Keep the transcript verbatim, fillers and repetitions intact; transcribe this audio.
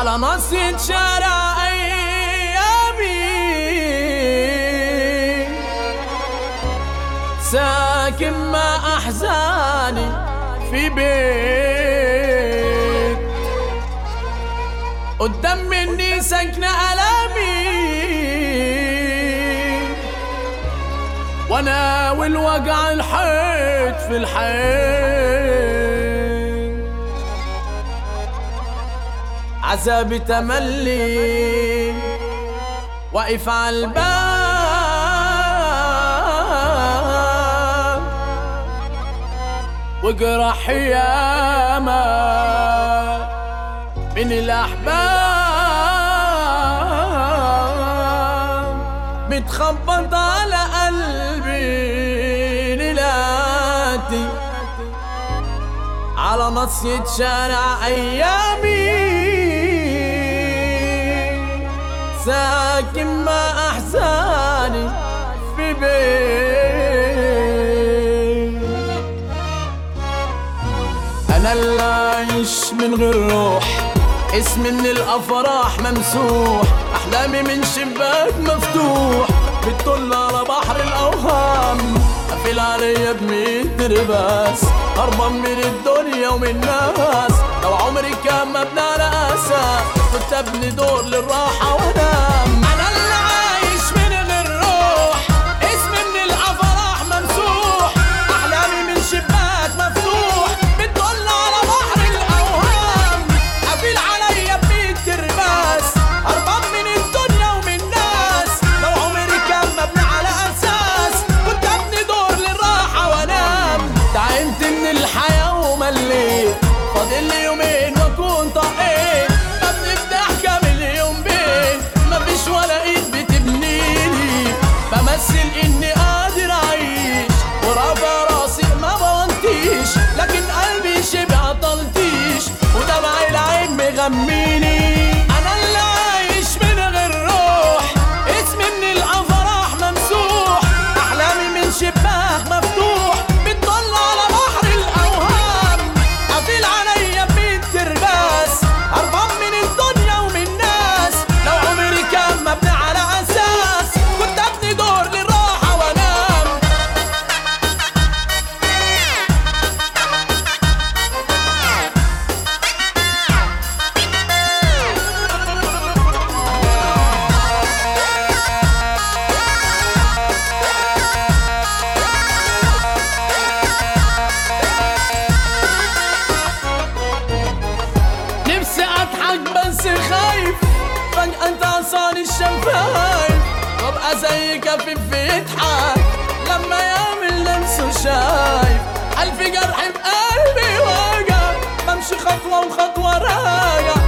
على ناصية شارع أيامي، ساكن مع أحزاني في بيت، قدام مني سكنة ألامي، وانا والوجع الحيط في الحيط، عذابي تملي واقف عالباب، وجرح ياما من الأحباب، بتخبط على قلبي ليلاتي، على ناصية شارع أيامي، ساكن مع أحزاني في بيت. أنا اللي عايش من غير روح، اسمي من الأفراح ممسوح، أحلامي من شباك مفتوح، بتطل على بحر الأوهام، قافل عليا بمية ترباس، هربان من الدنيا ومن الناس، لو عمري كان مبني على أساس كنت أبني دور للراحة وأنام. أنا اللي عايش من غير روح، اسمي من الأفراح ممسوح، أحلامي من شباك مفتوح، بتطل على بحر الأوهام، قافل عليا بمية ترباس، هربان من الدنيا ومن الناس، لو عمري كان مبني على أساس كنت أبني دور للراحة وأنام. تعبت من الحياة ومليت، فاضل لي يومين واكون طقيت، ببني بضحكة مليون بيت، مفيش ولا ايد بتبنيلي، بمثل اني قادر اعيش ورافع راسي ما بونتيش، لكن قلبي شبع طلتيش ودمع العين مغميني. انا اللي عايش من غير روح، اسمي من الافراح ممسوح، احلامي من شباك مفتوح، بتطل على بحر الاوهام، قافل عليا بمية ترباس، هربان من الدنيا ومن الناس، لو عمري كان مبني على اساس كنت ابني دور للراحة وانام. نفسي اضحك بس خايف، فجأة انت عصاني الشفايف، وابقى زي كفيف بيضحك لما يعمل نفسه شايف، ألف جرح بقلبي وجع، بمشي خطوة وخطوة راجع،